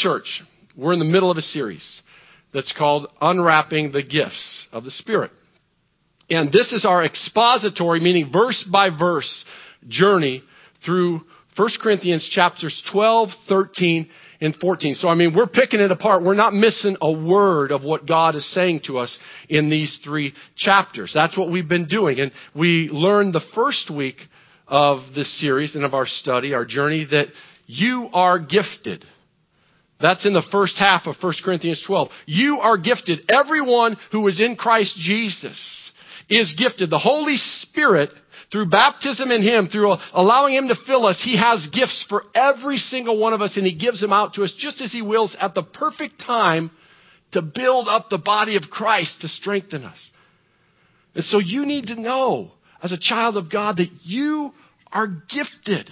church, we're in the middle of a series that's called Unwrapping the Gifts of the Spirit. And this is our expository, meaning verse by verse journey through 1 Corinthians chapters 12, 13, and 14. So, we're picking it apart. We're not missing a word of what God is saying to us in these 3 chapters. That's what we've been doing. And we learned the first week of this series and of our study, our journey, that you are gifted. That's in the first half of 1 Corinthians 12. You are gifted. Everyone who is in Christ Jesus is gifted. The Holy Spirit, through baptism in Him, through allowing Him to fill us, He has gifts for every single one of us, and He gives them out to us just as He wills at the perfect time to build up the body of Christ, to strengthen us. And so you need to know, as a child of God, that you are gifted.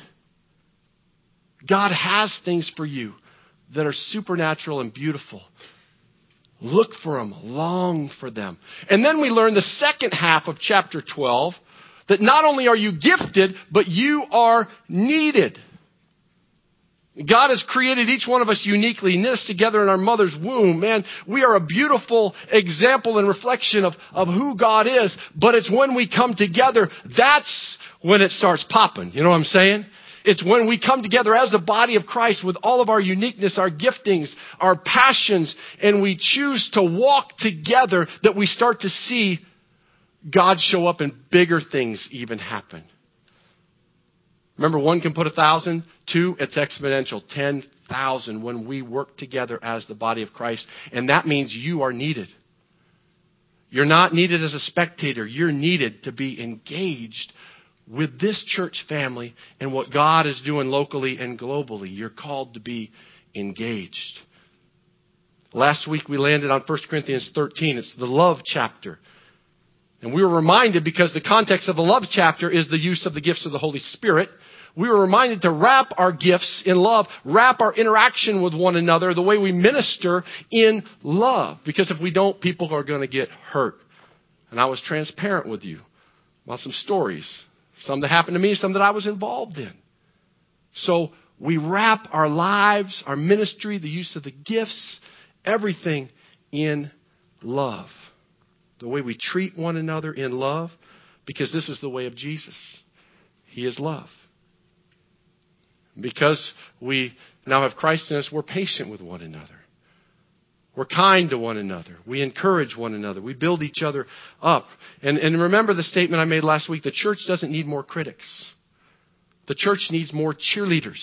God has things for you that are supernatural and beautiful. Look for them. Long for them. And then we learn the second half of chapter 12, that not only are you gifted, but you are needed. God has created each one of us uniquely, knit us together in our mother's womb. Man, we are a beautiful example and reflection of who God is. But it's when we come together, that's when it starts popping. You know what I'm saying? It's when we come together as the body of Christ with all of our uniqueness, our giftings, our passions, and we choose to walk together, that we start to see God show up and bigger things even happen. Remember, 1 can put 1,000. 2, it's exponential. 10,000 when we work together as the body of Christ. And that means you are needed. You're not needed as a spectator. You're needed to be engaged with this church family and what God is doing locally and globally. You're called to be engaged. Last week we landed on 1 Corinthians 13. It's the love chapter. And we were reminded, because the context of the love chapter is the use of the gifts of the Holy Spirit, we were reminded to wrap our gifts in love, wrap our interaction with one another, the way we minister, in love. Because if we don't, people are going to get hurt. And I was transparent with you about some stories. Some that happened to me, some that I was involved in. So we wrap our lives, our ministry, the use of the gifts, everything in love. The way we treat one another in love, because this is the way of Jesus. He is love. Because we now have Christ in us, we're patient with one another. We're kind to one another. We encourage one another. We build each other up. And remember the statement I made last week. The church doesn't need more critics. The church needs more cheerleaders.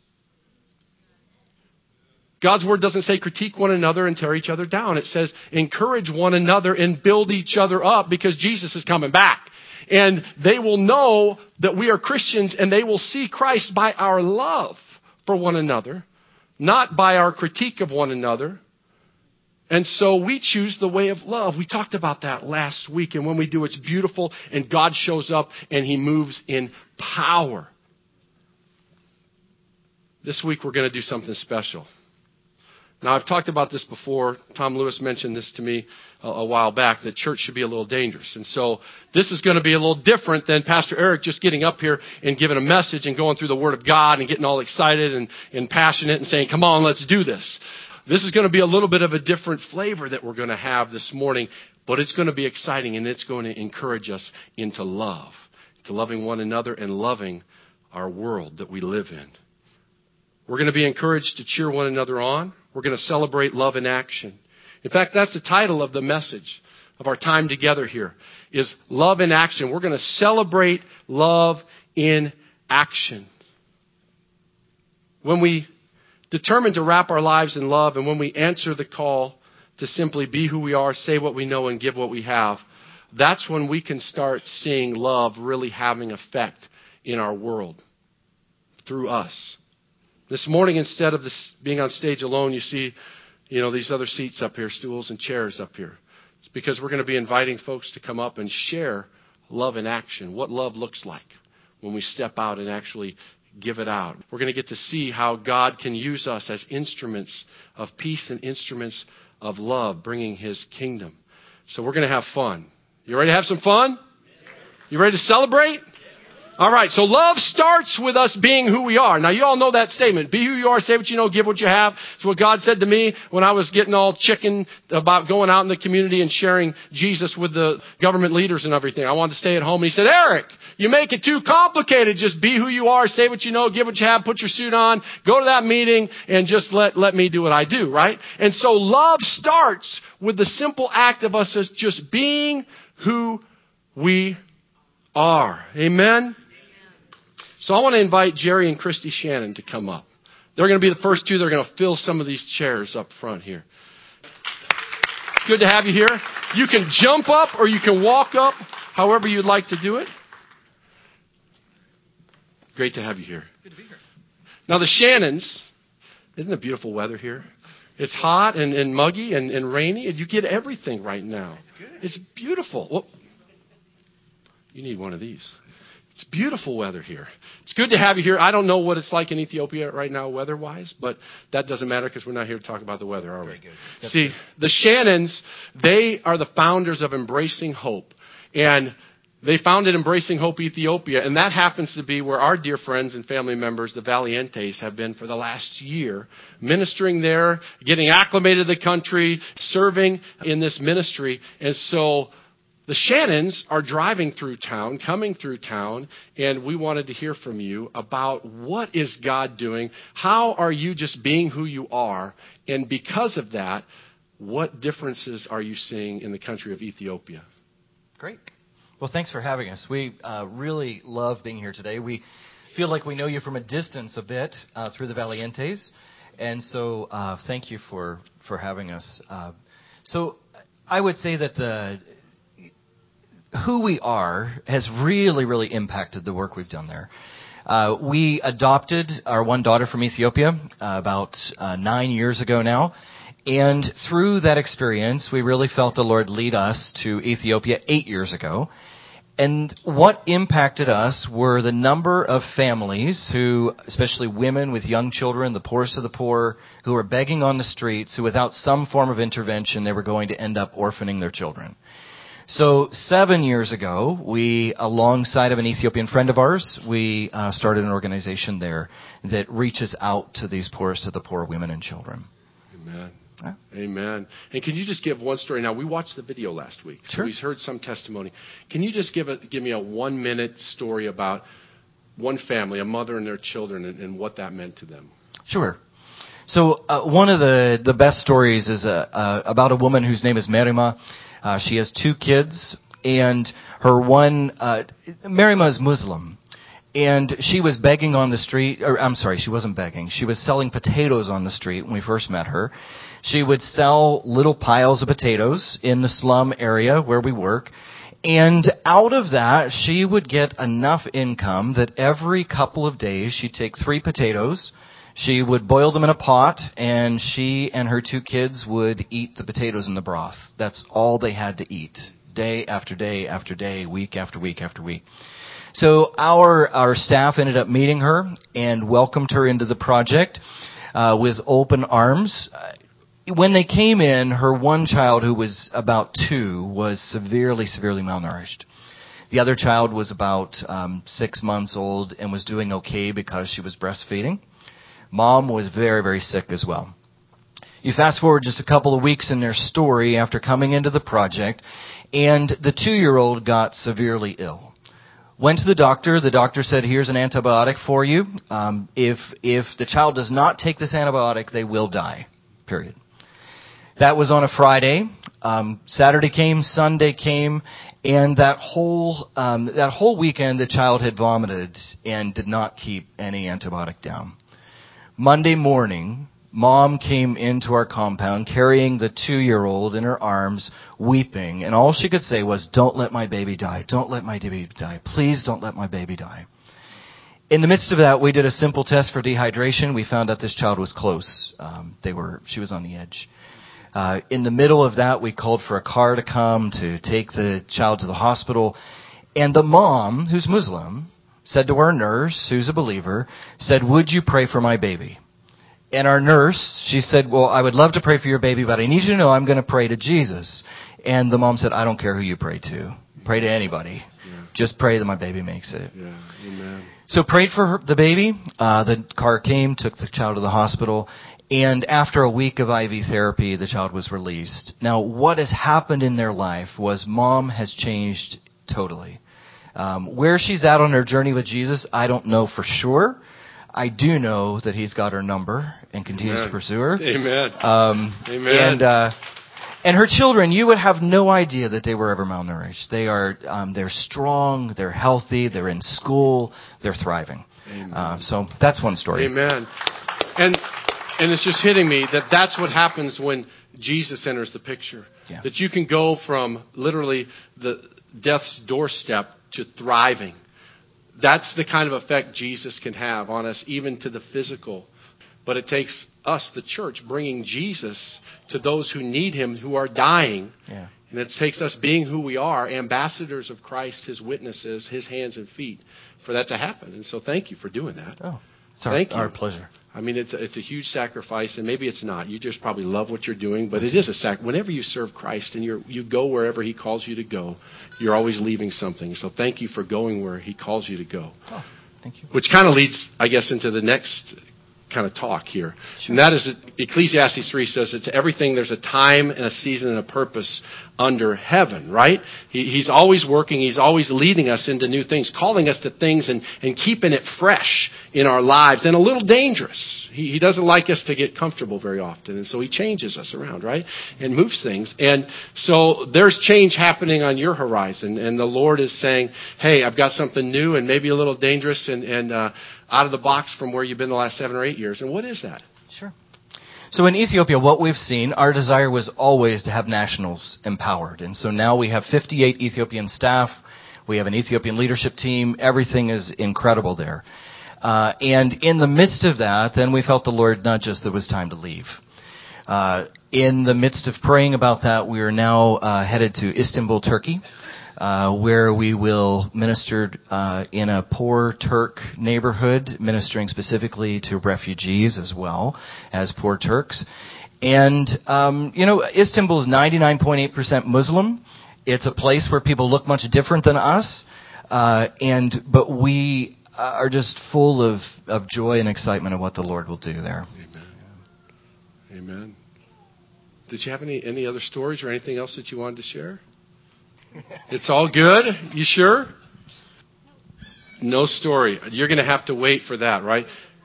God's word doesn't say critique one another and tear each other down. It says encourage one another and build each other up, because Jesus is coming back. And they will know that we are Christians, and they will see Christ by our love for one another, not by our critique of one another. And so we choose the way of love. We talked about that last week. And when we do, it's beautiful, and God shows up and He moves in power. This week we're going to do something special. Now, I've talked about this before. Tom Lewis mentioned this to me a while back, that church should be a little dangerous. And so this is going to be a little different than Pastor Eric just getting up here and giving a message and going through the Word of God and getting all excited and passionate and saying, come on, let's do this. This is going to be a little bit of a different flavor that we're going to have this morning, but it's going to be exciting, and it's going to encourage us into love, to loving one another and loving our world that we live in. We're going to be encouraged to cheer one another on. We're going to celebrate love in action. In fact, that's the title of the message of our time together here, is Love in Action. We're going to celebrate love in action. When we determined to wrap our lives in love, and when we answer the call to simply be who we are, say what we know, and give what we have, that's when we can start seeing love really having effect in our world through us. This morning, instead of this being on stage alone, you see, these other seats up here, stools and chairs up here. It's because we're going to be inviting folks to come up and share love in action, what love looks like when we step out and actually give it out. We're going to get to see how God can use us as instruments of peace and instruments of love, bringing His kingdom. So we're going to have fun. You ready to have some fun? You ready to celebrate? All right, so love starts with us being who we are. Now, you all know that statement. Be who you are, say what you know, give what you have. It's what God said to me when I was getting all chicken about going out in the community and sharing Jesus with the government leaders and everything. I wanted to stay at home. And he said, Eric, you make it too complicated. Just be who you are, say what you know, give what you have, put your suit on, go to that meeting, and just let me do what I do, right? And so love starts with the simple act of us as just being who we are. Amen? So I want to invite Jerry and Christy Shannon to come up. They're going to be the first two that are going to fill some of these chairs up front here. It's good to have you here. You can jump up or you can walk up, however you'd like to do it. Great to have you here. Good to be here. Now the Shannons, isn't it beautiful weather here? It's hot and muggy and rainy, and you get everything right now. It's good. It's beautiful. Well, you need one of these. It's beautiful weather here. It's good to have you here. I don't know what it's like in Ethiopia right now weather-wise, but that doesn't matter because we're not here to talk about the weather, are we? Very good. That's See, good. the Shannons, they are the founders of Embracing Hope. And they founded Embracing Hope Ethiopia, and that happens to be where our dear friends and family members, the Valientes, have been for the last year, ministering there, getting acclimated to the country, serving in this ministry. And so the Shannons are driving through town, coming through town, and we wanted to hear from you about what is God doing? How are you just being who you are? And because of that, what differences are you seeing in the country of Ethiopia? Great. Well, thanks for having us. We really love being here today. We feel like we know you from a distance a bit through the Valientes, and so thank you for having us. So I would say that who we are has really impacted the work we've done there. We adopted our one daughter from Ethiopia about 9 years ago now. And through that experience, we really felt the Lord lead us to Ethiopia 8 years ago. And what impacted us were the number of families who, especially women with young children, the poorest of the poor, who were begging on the streets, who without some form of intervention, they were going to end up orphaning their children. So 7 years ago, we, alongside of an Ethiopian friend of ours, we started an organization there that reaches out to these poorest of the poor women and children. Amen. Huh? Amen. And can you just give one story? Now, we watched the video last week, so Sure. we heard some testimony. Can you just give me a 1-minute story about one family, a mother and their children, and what that meant to them? Sure. So one of the best stories is about a woman whose name is Merima. She has 2 kids, and her Merima is Muslim. And she was begging on the street, or I'm sorry, she wasn't begging. She was selling potatoes on the street when we first met her. She would sell little piles of potatoes in the slum area where we work. And out of that, she would get enough income that every couple of days she'd take 3 potatoes. She would boil them in a pot, and she and her 2 kids would eat the potatoes in the broth. That's all they had to eat, day after day after day, week after week after week. So our staff ended up meeting her and welcomed her into the project with open arms. When they came in, her one child, who was about 2, was severely malnourished. The other child was about 6 months old and was doing okay because she was breastfeeding. Mom was very sick as well. You fast forward just a couple of weeks in their story after coming into the project, and the 2-year-old got severely ill. Went to the doctor. The doctor said, here's an antibiotic for you. If the child does not take this antibiotic, they will die, period. That was on a Friday. Saturday came, Sunday came, and that whole weekend the child had vomited and did not keep any antibiotic down. Monday morning, Mom came into our compound carrying the 2-year-old in her arms, weeping, and all she could say was, don't let my baby die. Don't let my baby die. Please don't let my baby die. In the midst of that, we did a simple test for dehydration. We found out this child was close. She was on the edge. In the middle of that, we called for a car to come to take the child to the hospital. And the mom, who's Muslim, said to our nurse, who's a believer, said, would you pray for my baby? And our nurse, she said, well, I would love to pray for your baby, but I need you to know I'm going to pray to Jesus. And the mom said, I don't care who you pray to. Pray to anybody. Yeah. Just pray that my baby makes it. Yeah, amen. So prayed for the baby. The car came, took the child to the hospital. And after a week of IV therapy, the child was released. Now, what has happened in their life was mom has changed totally. Where she's at on her journey with Jesus, I don't know for sure. I do know that he's got her number and continues to pursue her. Amen. Amen. And her children, you would have no idea that they were ever malnourished. They're strong, they're healthy, they're in school, they're thriving. So that's one story. Amen. And it's just hitting me that that's what happens when Jesus enters the picture. Yeah. That you can go from literally the death's doorstep to thriving. That's the kind of effect Jesus can have on us, even to the physical. But it takes us, the church, bringing Jesus to those who need him, who are dying. Yeah. And it takes us being who we are, ambassadors of Christ, his witnesses, his hands and feet, for that to happen. And so thank you for doing that. Oh, it's our pleasure. I mean, it's a huge sacrifice, and maybe it's not. You just probably love what you're doing, but it is a sacrifice. Whenever you serve Christ and you go wherever he calls you to go, you're always leaving something. So thank you for going where he calls you to go. Oh, thank you. Which kind of leads, I guess, into the next kind of talk here. Sure. And that is that Ecclesiastes 3 says that to everything there's a time and a season and a purpose under heaven, right? He's always working. He's always leading us into new things, calling us to things and keeping it fresh in our lives and a little dangerous. He doesn't like us to get comfortable very often. And so he changes us around, right? And moves things. And so there's change happening on your horizon. And the Lord is saying, hey, I've got something new and maybe a little dangerous and out of the box from where you've been the last 7 or 8 years. And what is that? Sure. So in Ethiopia, what we've seen, our desire was always to have nationals empowered. And so now we have 58 Ethiopian staff. We have an Ethiopian leadership team. Everything is incredible there. And in the midst of that, then we felt the Lord nudge us that it was time to leave. In the midst of praying about that, we are now headed to Istanbul, Turkey, where we will minister in a poor Turk neighborhood, ministering specifically to refugees as well as poor Turks. And, Istanbul is 99.8% Muslim. It's a place where people look much different than us. But we are just full of joy and excitement of what the Lord will do there. Amen. Amen. Did you have any other stories or anything else that you wanted to share? It's all good? You sure? No story. You're going to have to wait for that, right?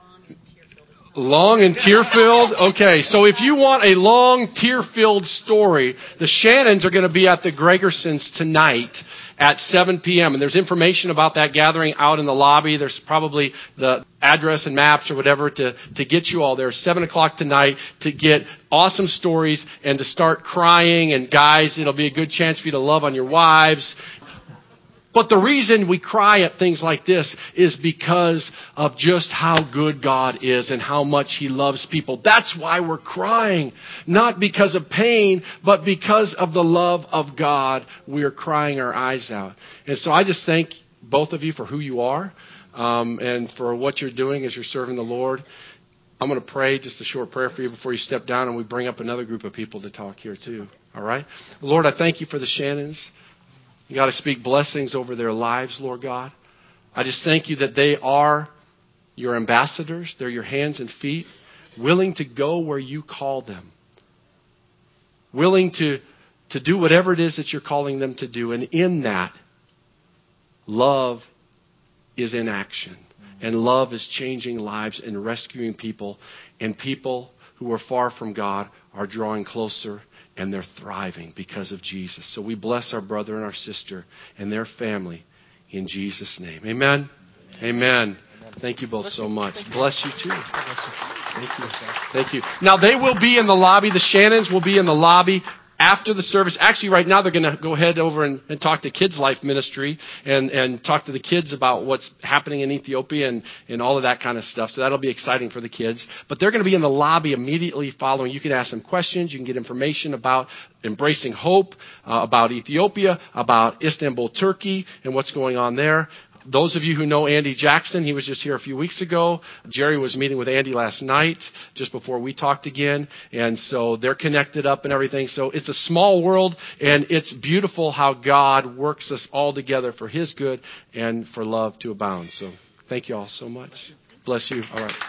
Long and tear-filled? Okay, so if you want a long, tear-filled story, the Shannons are going to be at the Gregersons tonight at 7 p.m. And there's information about that gathering out in the lobby. There's probably the address and maps or whatever to get you all there. 7 o'clock tonight to get awesome stories and to start crying. And guys, it'll be a good chance for you to love on your wives. But the reason we cry at things like this is because of just how good God is and how much he loves people. That's why we're crying. Not because of pain, but because of the love of God. We're crying our eyes out. And so I just thank both of you for who you are and for what you're doing as you're serving the Lord. I'm going to pray just a short prayer for you before you step down, and we bring up another group of people to talk here too. All right? Lord, I thank you for the Shannons. You got to speak blessings over their lives, Lord God. I just thank you that they are your ambassadors. They're your hands and feet, willing to go where you call them, willing to do whatever it is that you're calling them to do. And in that, love is in action. And love is changing lives and rescuing people. And people who are far from God are drawing closer. And they're thriving because of Jesus. So we bless our brother and our sister and their family in Jesus' name. Amen? Amen. Thank you both so much. Bless you too. Thank you. Thank you. Now they will be in the lobby. The Shannons will be in the lobby after the service. Actually, right now they're going to go ahead over and talk to Kids Life Ministry and talk to the kids about what's happening in Ethiopia and all of that kind of stuff. So that'll be exciting for the kids. But they're going to be in the lobby immediately following. You can ask them questions. You can get information about Embracing Hope, about Ethiopia, about Istanbul, Turkey, and what's going on there. Those of you who know Andy Jackson, he was just here a few weeks ago. Jerry was meeting with Andy last night, just before we talked again. And so they're connected up and everything. So it's a small world, and it's beautiful how God works us all together for His good and for love to abound. So thank you all so much. Bless you. All right.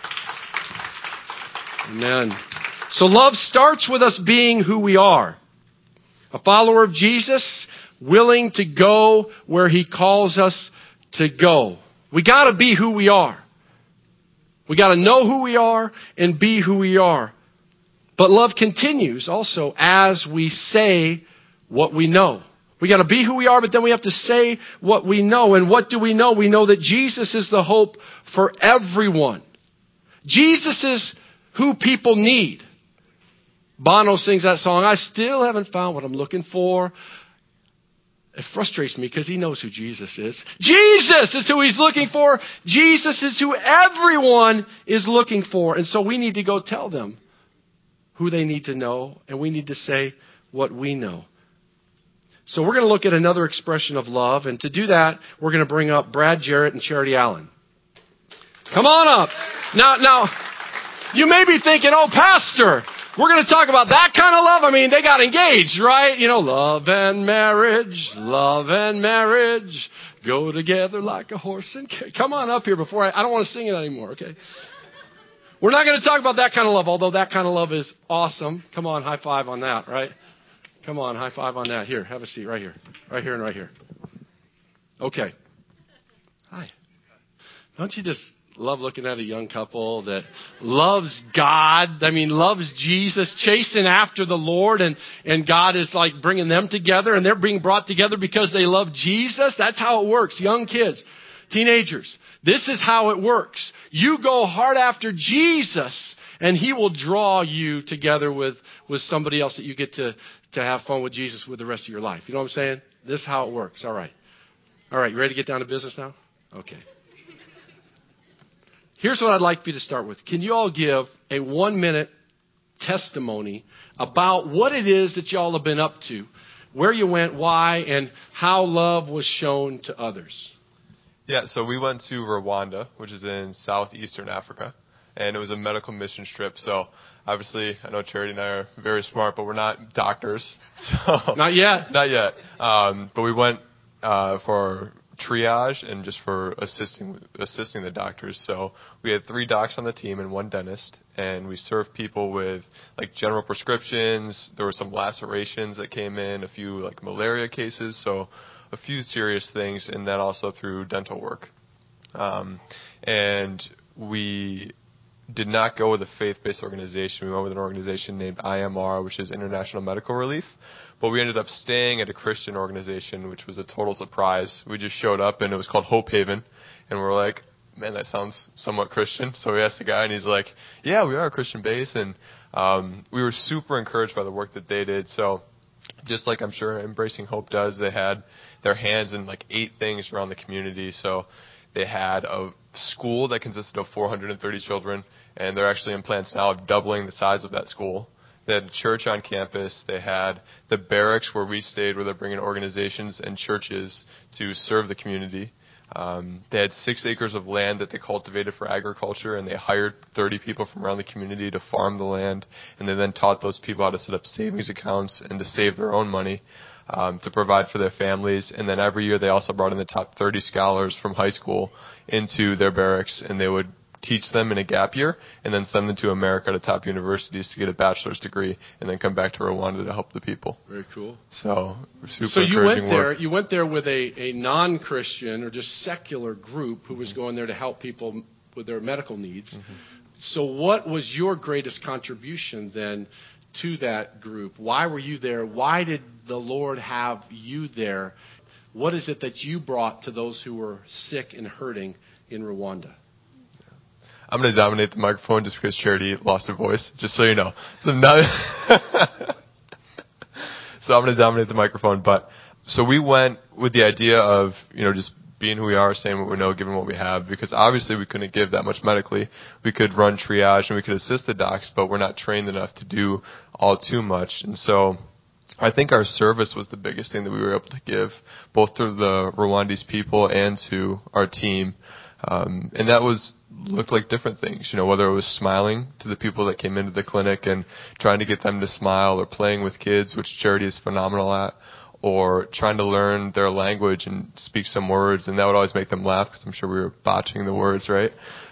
Amen. So love starts with us being who we are. A follower of Jesus, willing to go where He calls us to go. We got to be who we are. We got to know who we are and be who we are. But love continues also as we say what we know. We got to be who we are, but then we have to say what we know. And what do we know? We know that Jesus is the hope for everyone. Jesus is who people need. Bono sings that song, I still haven't found what I'm looking for. It frustrates me because he knows who Jesus is. Jesus is who He's looking for. Jesus is who everyone is looking for. And so we need to go tell them who they need to know, and we need to say what we know. So we're going to look at another expression of love, and to do that, we're going to bring up Brad Jarrett and Charity Allen. Come on up. Now, you may be thinking, oh, Pastor, we're going to talk about that kind of love. I mean, they got engaged, right? You know, love and marriage go together like a horse and carriage. Come on up here before I don't want to sing it anymore, okay? We're not going to talk about that kind of love, although that kind of love is awesome. Come on, high five on that, right? Come on, high five on that. Here, have a seat right here. Right here and right here. Okay. Hi. Don't you just love looking at a young couple that loves God, loves Jesus, chasing after the Lord, and God is like bringing them together, and they're being brought together because they love Jesus? That's how it works. Young kids, teenagers, this is how it works. You go hard after Jesus, and He will draw you together with somebody else that you get to have fun with Jesus with the rest of your life. You know what I'm saying? This is how it works. All right. You ready to get down to business now? Okay. Here's what I'd like for you to start with. Can you all give a 1-minute testimony about what it is that y'all have been up to, where you went, why, and how love was shown to others? Yeah, so we went to Rwanda, which is in southeastern Africa, and it was a medical mission trip. So obviously, I know Charity and I are very smart, but we're not doctors. So Not yet. Not yet. But we went for triage and just for assisting the doctors. So we had 3 docs on the team and 1 dentist, and we served people with like general prescriptions. There were some lacerations that came in, a few like malaria cases, so a few serious things, and then also through dental work. And we did not go with a faith-based organization. We went with an organization named IMR, which is International Medical Relief. But we ended up staying at a Christian organization, which was a total surprise. We just showed up, and it was called Hope Haven. And we're like, man, that sounds somewhat Christian. So we asked the guy, and he's like, yeah, we are a Christian base. And we were super encouraged by the work that they did. So just like I'm sure Embracing Hope does, they had their hands in like 8 things around the community. So they had a school that consisted of 430 children, and they're actually in plans now of doubling the size of that school. They had a church on campus. They had the barracks where we stayed, where they're bringing organizations and churches to serve the community. They had 6 acres of land that they cultivated for agriculture, and they hired 30 people from around the community to farm the land, and they then taught those people how to set up savings accounts and to save their own money to provide for their families. And then every year they also brought in the top 30 scholars from high school into their barracks, and they would teach them in a gap year and then send them to America to top universities to get a bachelor's degree and then come back to Rwanda to help the people. Very cool. So super So encouraging work. You went there with a non-Christian or just secular group who was going there to help people with their medical needs. Mm-hmm. So what was your greatest contribution then to that group? Why were you there? Why did the Lord have you there? What is it that you brought to those who were sick and hurting in Rwanda? I'm going to dominate the microphone just because Charity lost her voice, just so you know. So I'm going to dominate the microphone. So we went with the idea of, just being who we are, saying what we know, giving what we have, because obviously we couldn't give that much medically. We could run triage and we could assist the docs, but we're not trained enough to do all too much. And so I think our service was the biggest thing that we were able to give, both to the Rwandese people and to our team. And that looked like different things, whether it was smiling to the people that came into the clinic and trying to get them to smile, or playing with kids, which Charity is phenomenal at, or trying to learn their language and speak some words, and that would always make them laugh because I'm sure we were botching the words, right?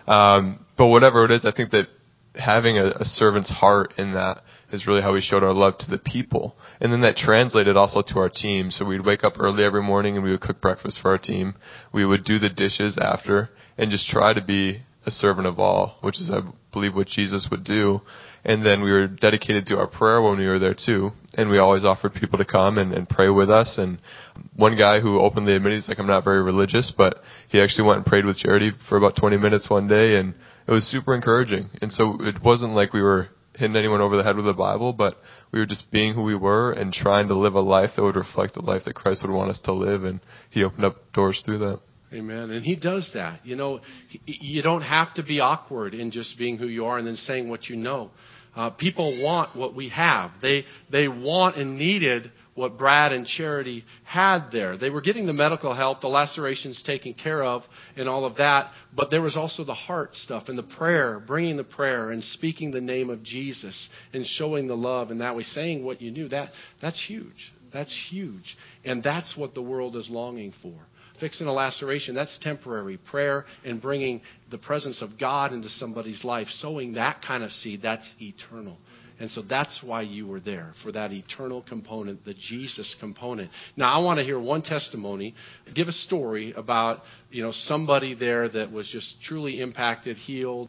But whatever it is, I think that having a servant's heart in that is really how we showed our love to the people. And then that translated also to our team. So we'd wake up early every morning and we would cook breakfast for our team. We would do the dishes after and just try to be a servant of all, which is, I believe, what Jesus would do. And then we were dedicated to our prayer when we were there too. And we always offered people to come and pray with us. And one guy who openly admitted, he's like, I'm not very religious, but he actually went and prayed with Charity for about 20 minutes one day, and it was super encouraging. And so it wasn't like we were hitting anyone over the head with the Bible, but we were just being who we were and trying to live a life that would reflect the life that Christ would want us to live. And he opened up doors through that. Amen. And he does that. You don't have to be awkward in just being who you are and then saying what you know. People want what we have. They want and needed what Brad and Charity had there. They were getting the medical help, the lacerations taken care of, and all of that. But there was also the heart stuff and the prayer, bringing the prayer and speaking the name of Jesus and showing the love in that way, saying what you knew. That's huge. That's huge. And that's what the world is longing for. Fixing a laceration, that's temporary. Prayer and bringing the presence of God into somebody's life, sowing that kind of seed, that's eternal. And so that's why you were there, for that eternal component, the Jesus component. Now, I want to hear one testimony. Give a story about, somebody there that was just truly impacted, healed.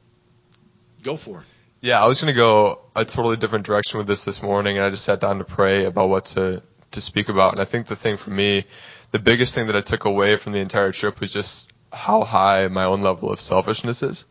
Go for it. Yeah, I was going to go a totally different direction with this morning, and I just sat down to pray about what to speak about. And I think the thing for me, the biggest thing that I took away from the entire trip was just how high my own level of selfishness is.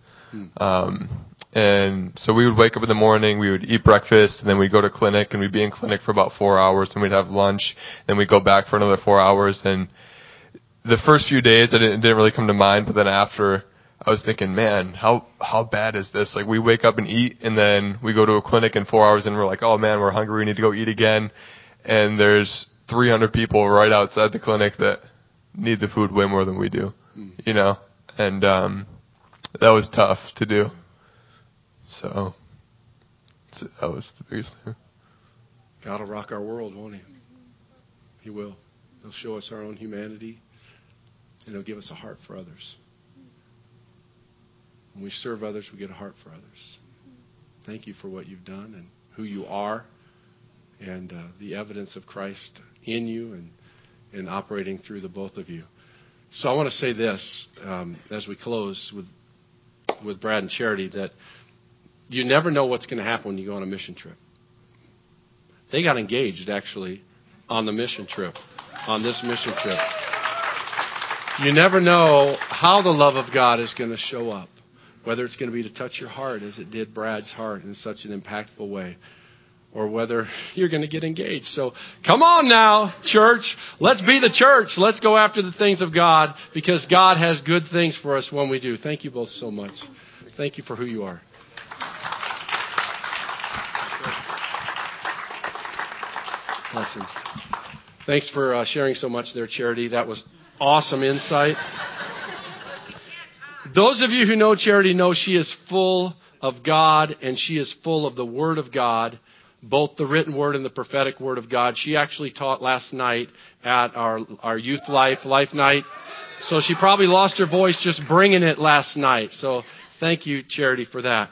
And so we would wake up in the morning, we would eat breakfast, and then we'd go to clinic, and we'd be in clinic for about 4 hours, and we'd have lunch, then we'd go back for another 4 hours. And the first few days, it didn't really come to mind, but then after, I was thinking, man, how bad is this? Like, we wake up and eat, and then we go to a clinic in 4 hours, and we're like, oh man, we're hungry, we need to go eat again. And there's 300 people right outside the clinic that need the food way more than we do, and that was tough to do. So that was the biggest thing. God will rock our world, won't he? He will. He'll show us our own humanity, and he'll give us a heart for others. When we serve others, we get a heart for others. Thank you for what you've done and who you are, and the evidence of Christ in you and operating through the both of you. So I want to say this as we close with Brad and Charity, that you never know what's going to happen when you go on a mission trip. They got engaged, actually, on the mission trip, on this mission trip. You never know how the love of God is going to show up, whether it's going to be to touch your heart as it did Brad's heart in such an impactful way, or whether you're going to get engaged. So come on now, church. Let's be the church. Let's go after the things of God, because God has good things for us when we do. Thank you both so much. Thank you for who you are. Blessings. Thanks for sharing so much there, Charity. That was awesome insight. Those of you who know Charity know she is full of God, and she is full of the Word of God, both the written Word and the prophetic Word of God. She actually taught last night at our youth life night. So she probably lost her voice just bringing it last night. So thank you, Charity, for that.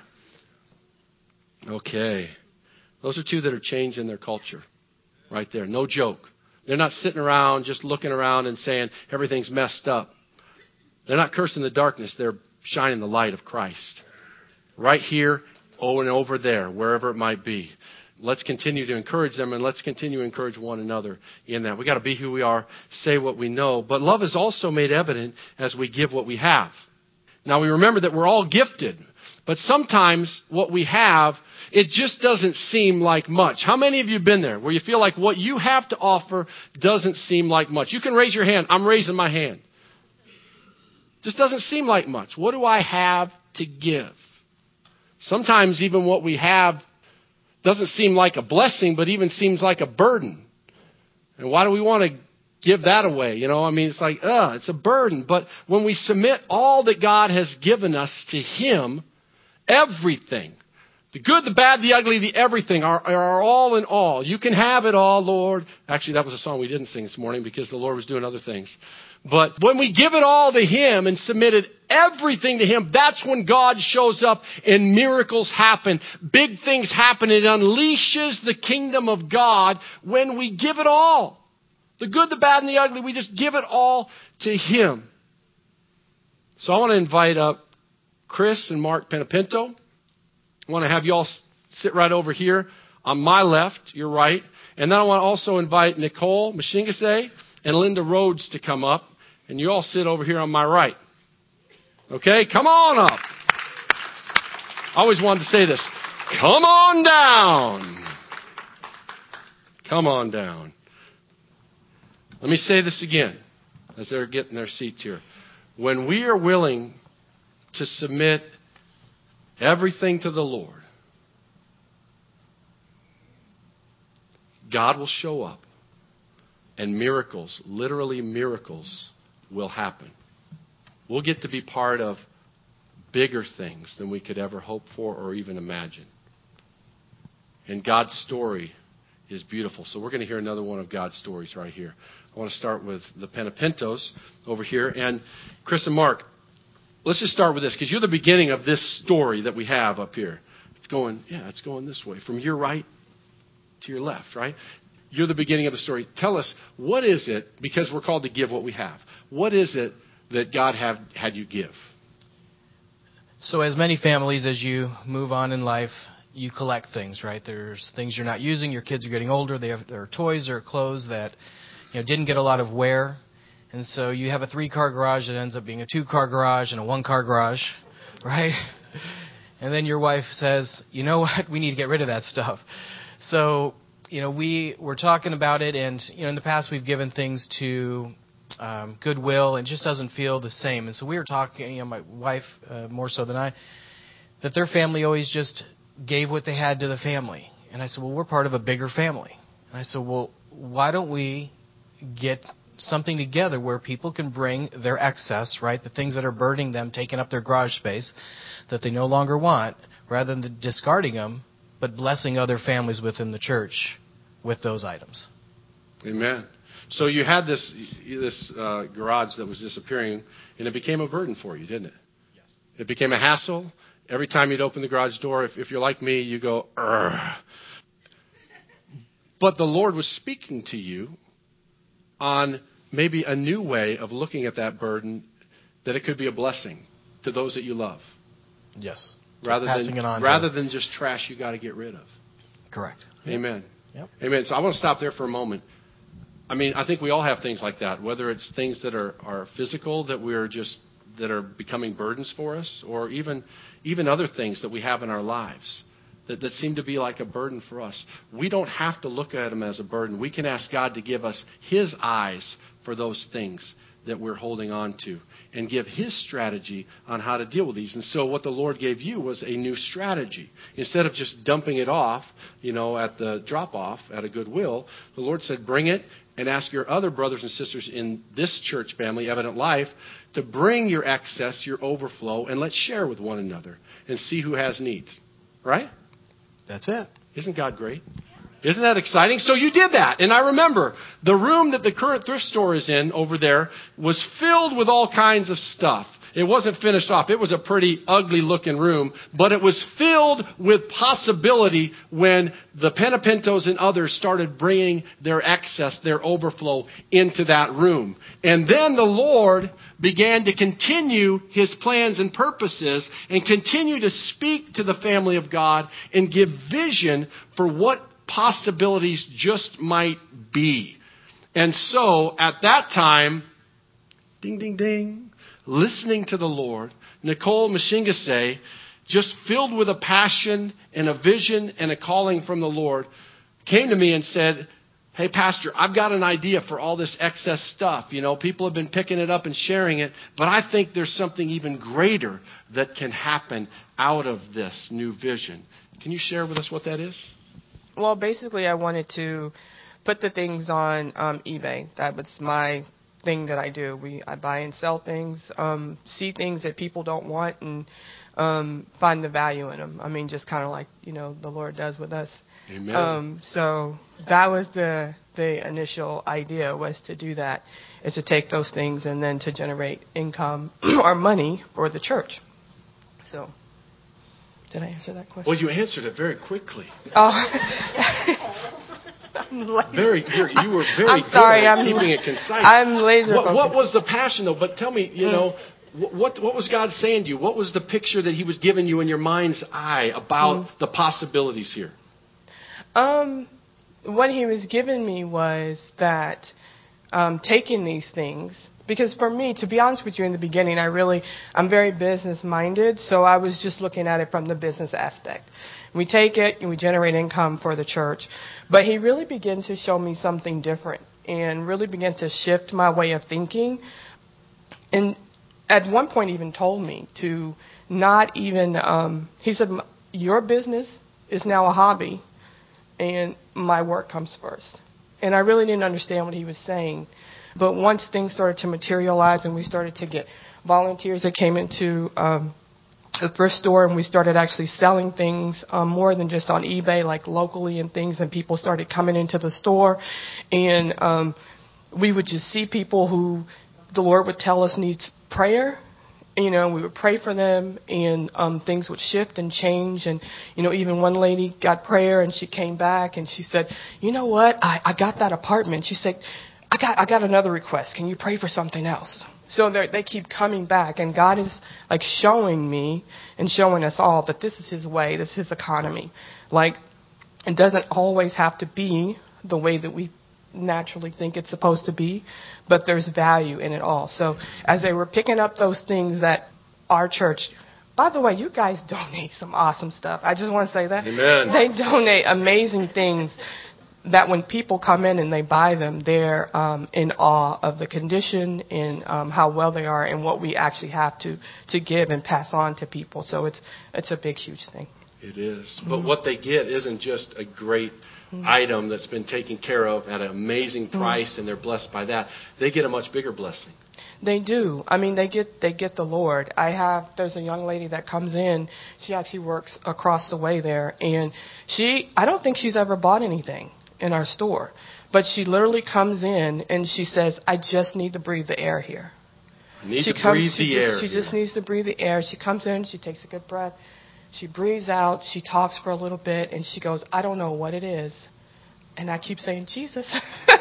Okay. Those are two that are changing their culture right there. No joke. They're not sitting around just looking around and saying everything's messed up. They're not cursing the darkness. They're shining the light of Christ. Right here, and over there, wherever it might be. Let's continue to encourage them, and let's continue to encourage one another in that. We've got to be who we are, say what we know. But love is also made evident as we give what we have. Now, we remember that we're all gifted. But sometimes what we have, it just doesn't seem like much. How many of you have been there where you feel like what you have to offer doesn't seem like much? You can raise your hand. I'm raising my hand. Just doesn't seem like much. What do I have to give? Sometimes even what we have doesn't seem like a blessing, but even seems like a burden. And why do we want to give that away? It's like, it's a burden. But when we submit all that God has given us to Him, everything, the good, the bad, the ugly, the everything are all in all. You can have it all, Lord. Actually, that was a song we didn't sing this morning because the Lord was doing other things. But when we give it all to Him and submitted everything to Him, that's when God shows up and miracles happen. Big things happen. It unleashes the kingdom of God when we give it all. The good, the bad, and the ugly, we just give it all to Him. So I want to invite up Chris and Mark Penapinto. I want to have you all sit right over here on my left, your right. And then I want to also invite Nicole Mashingase and Linda Rhodes to come up. And you all sit over here on my right. Okay? Come on up. I always wanted to say this. Come on down. Come on down. Let me say this again as they're getting their seats here. When we are willing to submit everything to the Lord, God will show up and miracles, literally miracles, will happen. We'll get to be part of bigger things than we could ever hope for or even imagine. And God's story is beautiful. So we're going to hear another one of God's stories right here. I want to start with the Penapintos over here. And Chris and Mark, let's just start with this because you're the beginning of this story that we have up here. It's going this way. From your right to your left, right? You're the beginning of the story. Tell us, what is it, because we're called to give what we have, what is it that God had you give? So as many families, as you move on in life, you collect things, right? There's things you're not using. Your kids are getting older. There are toys or clothes that didn't get a lot of wear. And so you have a 3-car garage that ends up being a 2-car garage and a 1-car garage, right? And then your wife says, you know what, we need to get rid of that stuff. So, we were talking about it, and, in the past we've given things to Goodwill, and it just doesn't feel the same. And so we were talking, my wife more so than I, that their family always just gave what they had to the family. And I said, well, we're part of a bigger family. And I said, well, why don't we get something together where people can bring their excess, right, the things that are burdening them, taking up their garage space that they no longer want, rather than discarding them, but blessing other families within the church with those items. Amen. So you had this garage that was disappearing, and it became a burden for you, didn't it? Yes. It became a hassle. Every time you'd open the garage door, if you're like me, you go, "Urgh." But the Lord was speaking to you on maybe a new way of looking at that burden, that it could be a blessing to those that you love. Yes. Rather than just trash you got to get rid of. Correct. Amen. Yep. Amen. So I want to stop there for a moment. I think we all have things like that, whether it's things that are physical that that are becoming burdens for us, or even other things that we have in our lives that seem to be like a burden for us. We don't have to look at them as a burden. We can ask God to give us His eyes for those things that we're holding on to, and give His strategy on how to deal with these. And so what the Lord gave you was a new strategy. Instead of just dumping it off, at the drop-off at a Goodwill, the Lord said, bring it and ask your other brothers and sisters in this church family, Evident Life, to bring your excess, your overflow, and let's share with one another and see who has needs. Right? That's it. Isn't God great? Isn't that exciting? So you did that. And I remember the room that the current thrift store is in over there was filled with all kinds of stuff. It wasn't finished off. It was a pretty ugly looking room, but it was filled with possibility when the Penapintos and others started bringing their excess, their overflow into that room. And then the Lord began to continue His plans and purposes and continue to speak to the family of God and give vision for what possibilities just might be. And so at that time, ding, ding, ding, listening to the Lord, Nicole Mashingase, just filled with a passion and a vision and a calling from the Lord, came to me and said, hey, Pastor, I've got an idea for all this excess stuff. People have been picking it up and sharing it, but I think there's something even greater that can happen out of this new vision. Can you share with us what that is? Well, basically, I wanted to put the things on eBay. That was my thing that I do. I buy and sell things, see things that people don't want, and find the value in them. I mean, just kind of like, the Lord does with us. Amen. So that was the initial idea, was to do that, is to take those things and then to generate income or money for the church. So, did I answer that question? Well, you answered it very quickly. Oh. You were very I'm sorry, good at keeping it concise. I'm laser focused. What was the passion, though? But tell me, what was God saying to you? What was the picture that He was giving you in your mind's eye about the possibilities here? What He was giving me was that taking these things, because for me, to be honest with you, in the beginning, I'm very business-minded, so I was just looking at it from the business aspect. We take it and we generate income for the church. But He really began to show me something different and really began to shift my way of thinking. And at one point even told me to not even, He said, your business is now a hobby and my work comes first. And I really didn't understand what He was saying. But once things started to materialize and we started to get volunteers that came into the thrift store, and we started actually selling things more than just on eBay, like locally and things, and people started coming into the store, and we would just see people who the Lord would tell us needs prayer. We would pray for them, and things would shift and change. And, even one lady got prayer, and she came back, and she said, you know what, I got that apartment. She said, I got another request. Can you pray for something else? So they keep coming back, and God is like showing me and showing us all that this is His way, this is His economy. Like, it doesn't always have to be the way that we naturally think it's supposed to be, but there's value in it all. So as they were picking up those things that our church, by the way, you guys donate some awesome stuff. I just want to say that. Amen. They donate amazing things that when people come in and they buy them, they're in awe of the condition and how well they are and what we actually have to give and pass on to people. So it's a big, huge thing. It is. But what they get isn't just a great item that's been taken care of at an amazing price and they're blessed by that. They get a much bigger blessing. They do. I mean, they get the Lord. There's a young lady that comes in. She actually works across the way there, and I don't think she's ever bought anything in our store, but she literally comes in and she says, I just need to breathe the air here. She just needs to breathe the air. She comes in, she takes a good breath, she breathes out, she talks for a little bit, and she goes, I don't know what it is. And I keep saying, Jesus.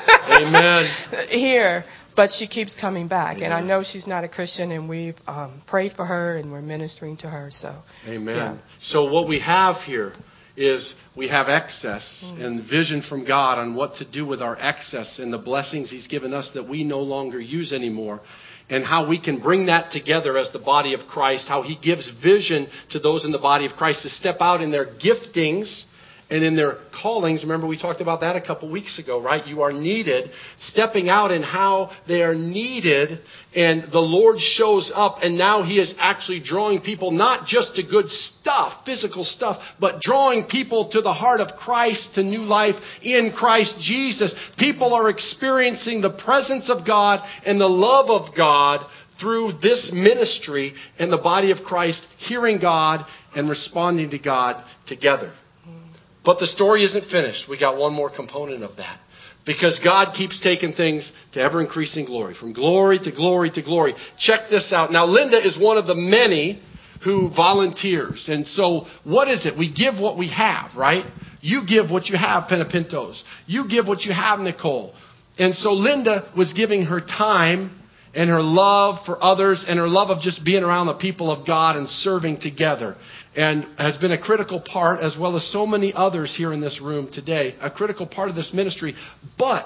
Amen. Here. But she keeps coming back. Amen. And I know she's not a Christian, and we've prayed for her, and we're ministering to her. So. Amen. Yeah. So what we have here is we have excess and vision from God on what to do with our excess and the blessings He's given us that we no longer use anymore, and how we can bring that together as the body of Christ, how He gives vision to those in the body of Christ to step out in their giftings and in their callings. Remember, we talked about that a couple weeks ago, right? You are needed, stepping out in how they are needed, and the Lord shows up, and now He is actually drawing people not just to good stuff, physical stuff, but drawing people to the heart of Christ, to new life in Christ Jesus. People are experiencing the presence of God and the love of God through this ministry and the body of Christ, hearing God and responding to God together. But the story isn't finished. We got one more component of that. Because God keeps taking things to ever-increasing glory. From glory to glory to glory. Check this out. Now, Linda is one of the many who volunteers. And so, what is it? We give what we have, right? You give what you have, Penapintos. You give what you have, Nicole. And so, Linda was giving her time and her love for others and her love of just being around the people of God and serving together. And has been a critical part, as well as so many others here in this room today, a critical part of this ministry. But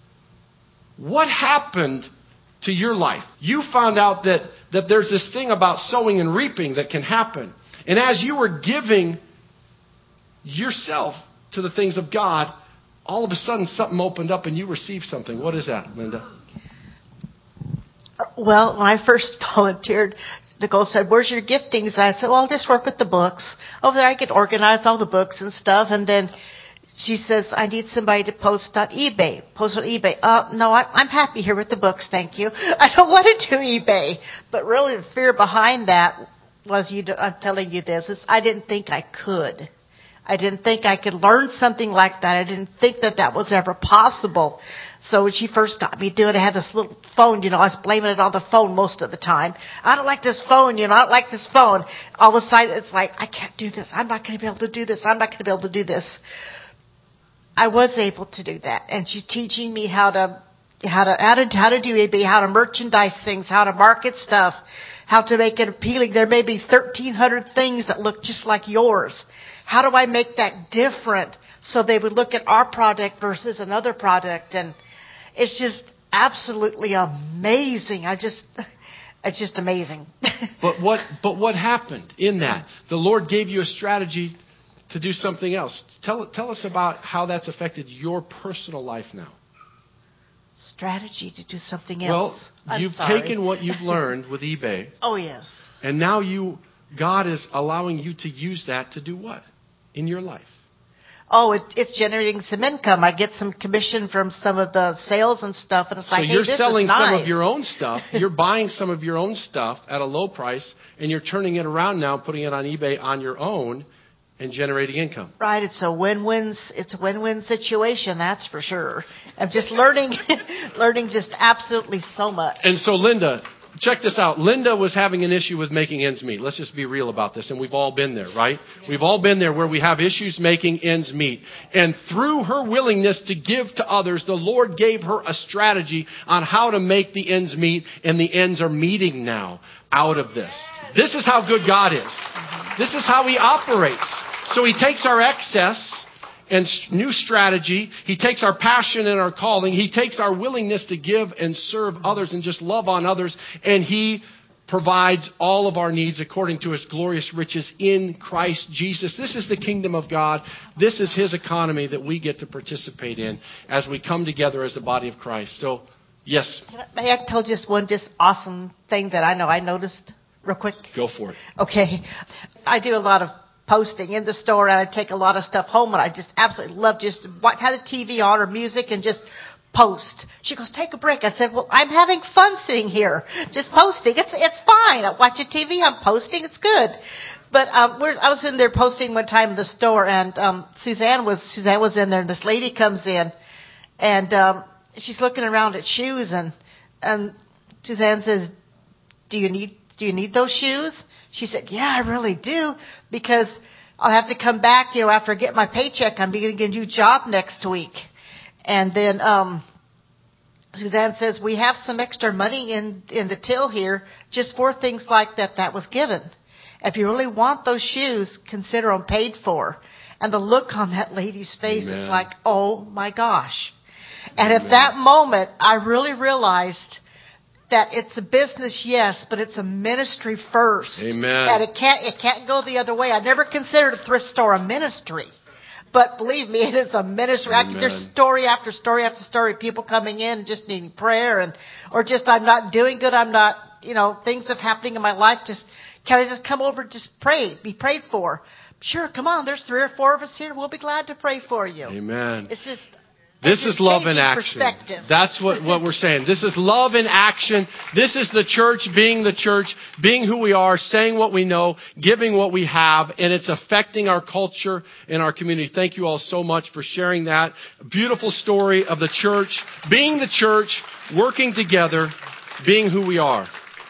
what happened to your life? You found out that there's this thing about sowing and reaping that can happen. And as you were giving yourself to the things of God, all of a sudden something opened up and you received something. What is that, Linda? Well, when I first volunteered, Nicole said, where's your giftings? And I said, well, I'll just work with the books. Over there I could organize all the books and stuff. And then she says, I need somebody to post on eBay. Post on eBay. No, I'm happy here with the books, thank you. I don't want to do eBay. But really the fear behind that was, I'm telling you this, is I didn't think I could. I didn't think I could learn something like that. I didn't think that that was ever possible. So when she first got me doing it, I had this little phone, I was blaming it on the phone most of the time. I don't like this phone, I don't like this phone. All of a sudden it's like, I can't do this. I'm not going to be able to do this. I'm not going to be able to do this. I was able to do that. And she's teaching me how to do eBay, how to merchandise things, how to market stuff, how to make it appealing. There may be 1,300 things that look just like yours. How do I make that different so they would look at our product versus another product? And it's just absolutely amazing. It's just amazing. But what happened in that? The Lord gave you a strategy to do something else. Tell us about how that's affected your personal life now. Strategy to do something else. Well, you've taken what you've learned with eBay. Oh, yes. And now God is allowing you to use that to do what in your life? Oh, it's generating some income. I get some commission from some of the sales and stuff, and it's like, so you're this selling is nice. some of your own stuff. You're buying some of your own stuff at a low price, and you're turning it around now, putting it on eBay on your own, and generating income. Right. It's a win-win situation, that's for sure. I'm just learning just absolutely so much. And so, Linda, check this out. Linda was having an issue with making ends meet. Let's just be real about this. And we've all been there, right? We've all been there where we have issues making ends meet. And through her willingness to give to others, the Lord gave her a strategy on how to make the ends meet. And the ends are meeting now out of this. This is how good God is. This is how He operates. So He takes our excess and new strategy. He takes our passion and our calling. He takes our willingness to give and serve others and just love on others. And He provides all of our needs according to His glorious riches in Christ Jesus. This is the kingdom of God. This is His economy that we get to participate in as we come together as the body of Christ. So, yes. May I tell just one awesome thing that I noticed real quick? Go for it. Okay. I do a lot of posting in the store, and I take a lot of stuff home, and I just absolutely love just have the TV on or music and just post. She goes, take a break. I said, well, I'm having fun sitting here, just posting. It's fine. I'm watching TV. I'm posting. It's good. But I was in there posting one time in the store, and Suzanne was in there, and this lady comes in, and she's looking around at shoes, and Suzanne says, do you need those shoes? She said, yeah, I really do, because I'll have to come back, after I get my paycheck. I'm beginning a new job next week. And then Suzanne says, we have some extra money in the till here just for things like that was given. If you really want those shoes, consider them paid for. And the look on that lady's face is like, oh my gosh. And at that moment, I really realized that it's a business, yes, but it's a ministry first. Amen. And it can't go the other way. I never considered a thrift store a ministry. But believe me, it is a ministry. There's story after story after story, people coming in just needing prayer, or just I'm not doing good, I'm not, things are happening in my life. Can I just come over and just pray, be prayed for? Sure, come on, there's 3 or 4 of us here. We'll be glad to pray for you. Amen. This is love in action. That's what we're saying. This is love in action. This is the church, being who we are, saying what we know, giving what we have, and it's affecting our culture and our community. Thank you all so much for sharing that. Beautiful story of the church, being the church, working together, being who we are.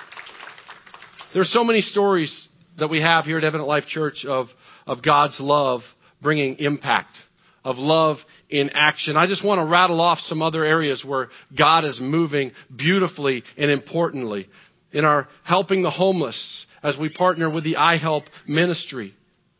There's so many stories that we have here at Evident Life Church of God's love bringing impact, of love in action. I just want to rattle off some other areas where God is moving beautifully and importantly. In our helping the homeless, as we partner with the iHelp ministry.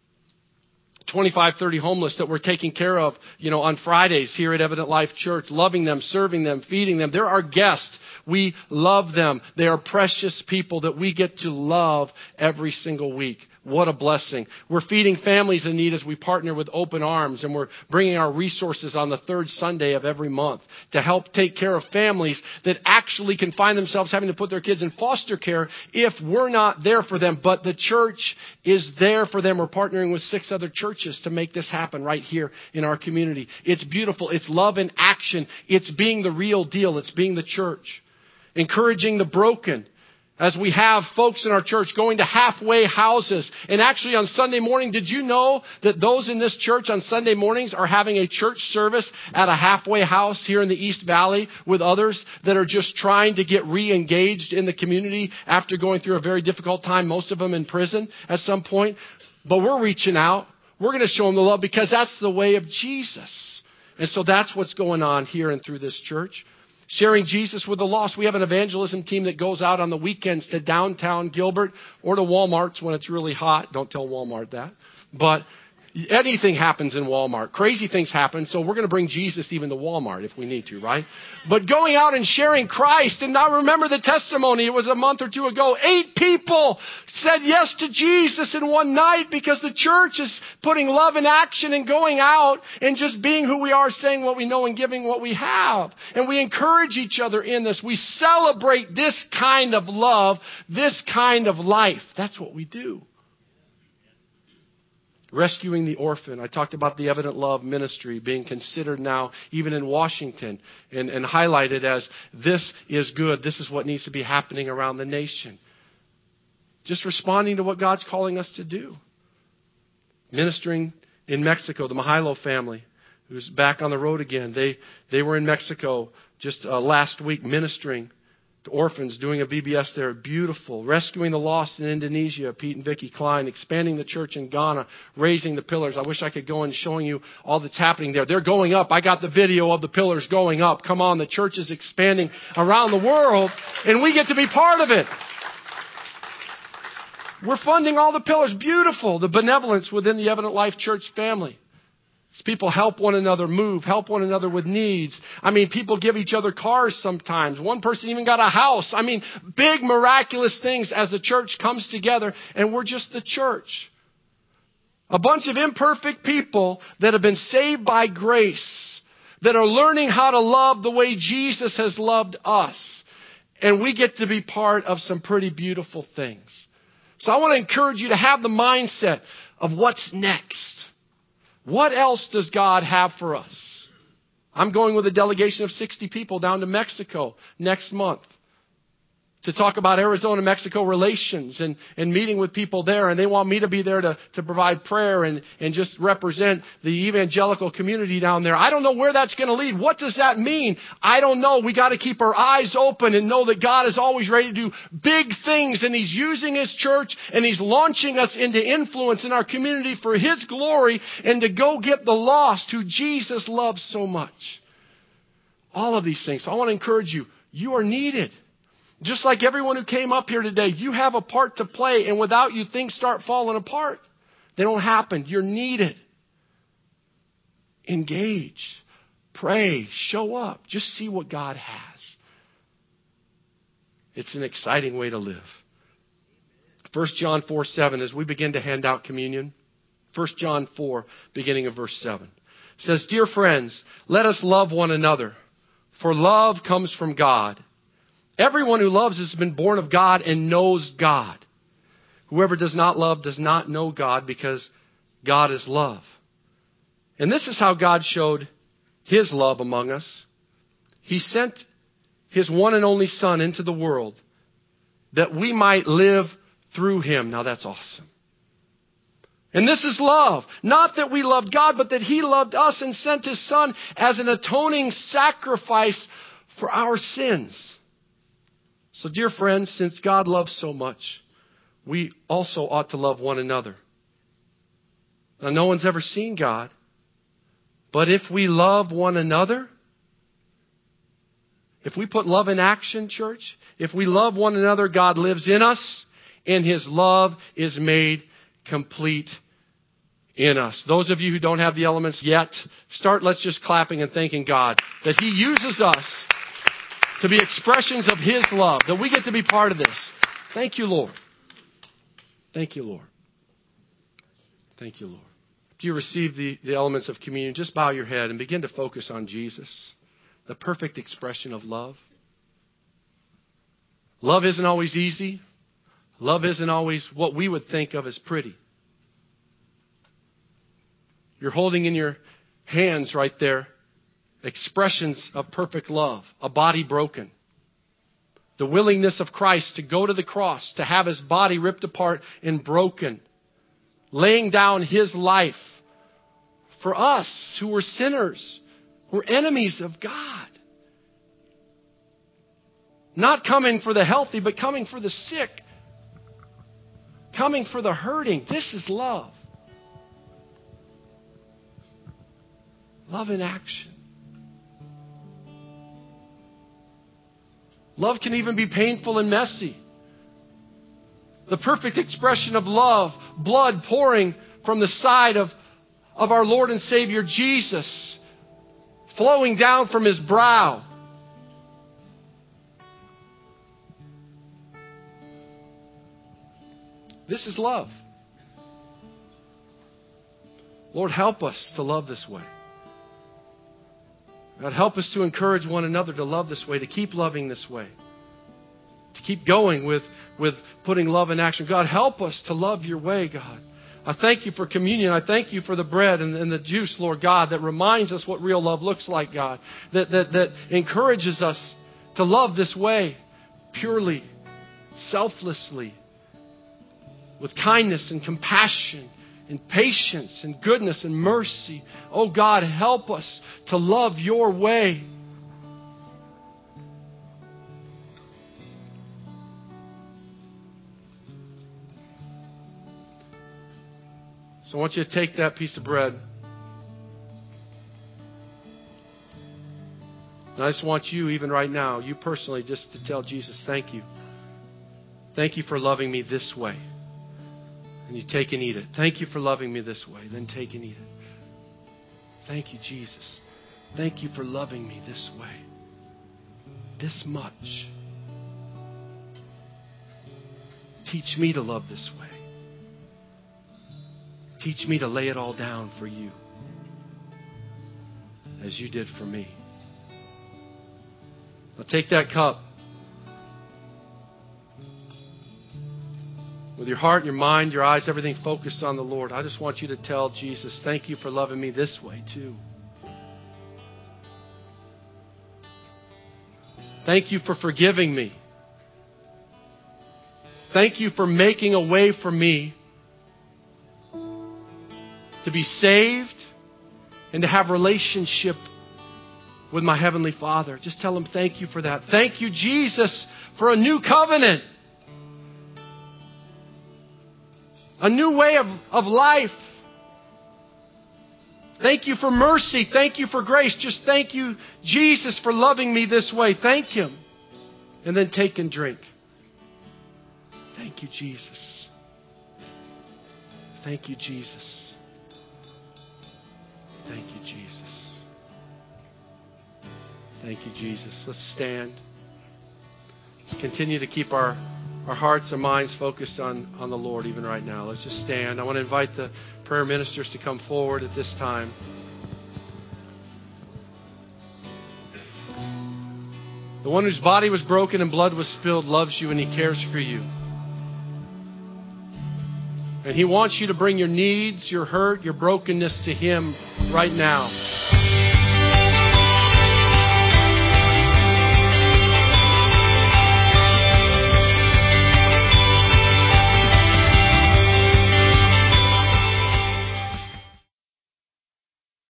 25, 30 homeless that we're taking care of, on Fridays here at Evident Life Church, loving them, serving them, feeding them. They're our guests. We love them. They are precious people that we get to love every single week. What a blessing. We're feeding families in need as we partner with Open Arms, and we're bringing our resources on the third Sunday of every month to help take care of families that actually can find themselves having to put their kids in foster care if we're not there for them. But the church is there for them. We're partnering with 6 other churches to make this happen right here in our community. It's beautiful. It's love in action. It's being the real deal. It's being the church. Encouraging the broken. As we have folks in our church going to halfway houses. And actually on Sunday morning, did you know that those in this church on Sunday mornings are having a church service at a halfway house here in the East Valley with others that are just trying to get re-engaged in the community after going through a very difficult time, most of them in prison at some point. But we're reaching out. We're going to show them the love because that's the way of Jesus. And so that's what's going on here and through this church. Sharing Jesus with the lost. We have an evangelism team that goes out on the weekends to downtown Gilbert or to Walmart's when it's really hot. Don't tell Walmart that. But anything happens in Walmart. Crazy things happen, so we're going to bring Jesus even to Walmart if we need to, right? But going out and sharing Christ, and now remember the testimony. It was a month or 2 ago. 8 people said yes to Jesus in one night because the church is putting love in action and going out and just being who we are, saying what we know and giving what we have. And we encourage each other in this. We celebrate this kind of love, this kind of life. That's what we do. Rescuing the orphan. I talked about the Evident Love ministry being considered now even in Washington and highlighted as this is good. This is what needs to be happening around the nation. Just responding to what God's calling us to do. Ministering in Mexico, the Mahilo family who's back on the road again. They were in Mexico just last week ministering to orphans, doing a VBS there. Beautiful. Rescuing the lost in Indonesia, Pete and Vicki Klein. Expanding the church in Ghana. Raising the pillars. I wish I could go and showing you all that's happening there. They're going up. I got the video of the pillars going up. Come on, the church is expanding around the world, and we get to be part of it. We're funding all the pillars. Beautiful. The benevolence within the Evident Life Church family. As people help one another move, help one another with needs. I mean, people give each other cars sometimes. One person even got a house. I mean, big miraculous things as the church comes together, and we're just the church. A bunch of imperfect people that have been saved by grace, that are learning how to love the way Jesus has loved us. And we get to be part of some pretty beautiful things. So I want to encourage you to have the mindset of what's next. What else does God have for us? I'm going with a delegation of 60 people down to Mexico next month to talk about Arizona-Mexico relations and meeting with people there. And they want me to be there to provide prayer and just represent the evangelical community down there. I don't know where that's going to lead. What does that mean? I don't know. We got to keep our eyes open and know that God is always ready to do big things. And He's using His church and He's launching us into influence in our community for His glory and to go get the lost who Jesus loves so much. All of these things. So I want to encourage you. You are needed. Just like everyone who came up here today, you have a part to play, and without you, things start falling apart. They don't happen. You're needed. Engage. Pray. Show up. Just see what God has. It's an exciting way to live. 1 John 4:7, as we begin to hand out communion. 1 John 4, beginning of verse 7. Says, "Dear friends, let us love one another, for love comes from God. Everyone who loves has been born of God and knows God. Whoever does not love does not know God, because God is love. And this is how God showed His love among us. He sent His one and only Son into the world that we might live through Him." Now that's awesome. And this is love. Not that we loved God, but that He loved us and sent His Son as an atoning sacrifice for our sins. So, dear friends, since God loves so much, we also ought to love one another. Now, no one's ever seen God, but if we love one another, if we put love in action, church, if we love one another, God lives in us, and His love is made complete in us. Those of you who don't have the elements yet, let's just clapping and thanking God that He uses us to be expressions of His love, that we get to be part of this. Thank you, Lord. Thank you, Lord. Thank you, Lord. Do you receive the elements of communion? Just bow your head and begin to focus on Jesus, the perfect expression of love. Love isn't always easy. Love isn't always what we would think of as pretty. You're holding in your hands right there expressions of perfect love, a body broken. The willingness of Christ to go to the cross, to have His body ripped apart and broken, laying down His life for us who were sinners, who were enemies of God. Not coming for the healthy, but coming for the sick. Coming for the hurting. This is love. Love in action. Love can even be painful and messy. The perfect expression of love, blood pouring from the side of our Lord and Savior Jesus, flowing down from His brow. This is love. Lord, help us to love this way. God, help us to encourage one another to love this way, to keep loving this way, to keep going with putting love in action. God, help us to love Your way, God. I thank You for communion. I thank You for the bread and the juice, Lord God, that reminds us what real love looks like, God, that encourages us to love this way, purely, selflessly, with kindness and compassion and patience and goodness and mercy. Oh God, help us to love Your way. So I want you to take that piece of bread. And I just want you, even right now, you personally, just to tell Jesus, thank You. Thank You for loving me this way. And you take and eat it. Thank You for loving me this way. Then take and eat it. Thank You, Jesus. Thank You for loving me this way. This much. Teach me to love this way. Teach me to lay it all down for You, as You did for me. Now take that cup. With your heart, your mind, your eyes, everything focused on the Lord. I just want you to tell Jesus, thank You for loving me this way too. Thank You for forgiving me. Thank You for making a way for me to be saved and to have relationship with my Heavenly Father. Just tell Him thank You for that. Thank You, Jesus, for a new covenant. A new way of life. Thank You for mercy. Thank You for grace. Just thank You, Jesus, for loving me this way. Thank Him. And then take and drink. Thank You, Jesus. Thank You, Jesus. Thank You, Jesus. Thank You, Jesus. Let's stand. Let's continue to keep our hearts and minds focused on the Lord even right now. Let's just stand. I want to invite the prayer ministers to come forward at this time. The one whose body was broken and blood was spilled loves you and He cares for you. And He wants you to bring your needs, your hurt, your brokenness to Him right now.